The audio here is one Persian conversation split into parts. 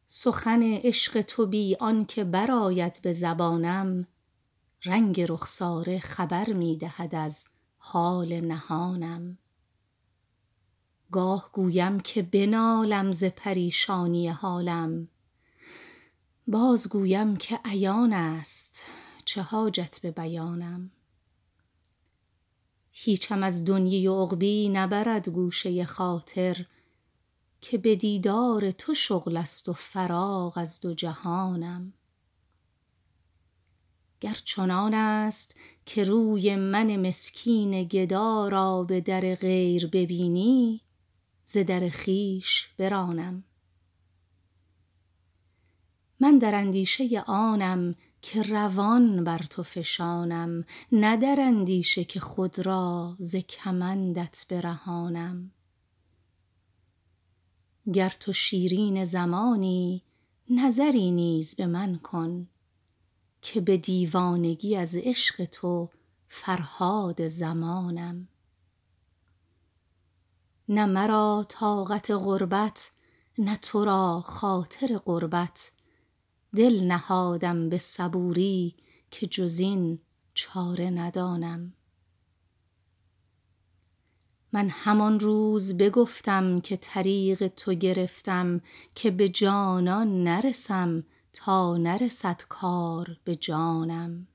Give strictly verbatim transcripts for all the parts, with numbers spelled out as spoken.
سخن عشق تو بی آن که برآید به زبانم، رنگ رخساره خبر می دهد از حال نهانم. گاه گویم که بنالم ز پریشانی حالم، باز گویم که عیان است چه حاجت به بیانم. هیچم از دنیی و عقبی نبرد گوشه خاطر، که به دیدار تو شغل است و فراغ از دو جهانم. گر چنان است که روی من مسکین گدا را به در غیر ببینی، ز در خویش برانم. من در اندیشه آنم که روان بر تو فشانم، نه در اندیشه که خود را ز کمندت برهانم. گر تو شیرین زمانی نظری نیز به من کن، که به دیوانگی از عشق تو فرهاد زمانم. نه مرا طاقت غربت نه تو را خاطر غربت، دل نهادم به صبوری که جز این چاره ندانم. من همان روز بگفتم که طریق تو گرفتم، که به جانان نرسم تا نرسد کار به جانم.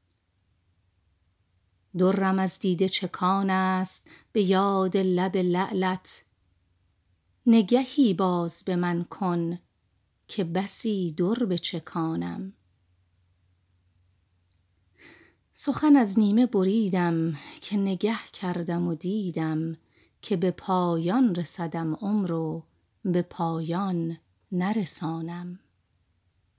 درم از دیده چکان است به یاد لب لعلت، نگهی باز به من کن که بسی در بچکانم. سخن از نیمه بریدم که نگه کردم و دیدم، که به پایان رسدم عمر و به پایان نرسانم.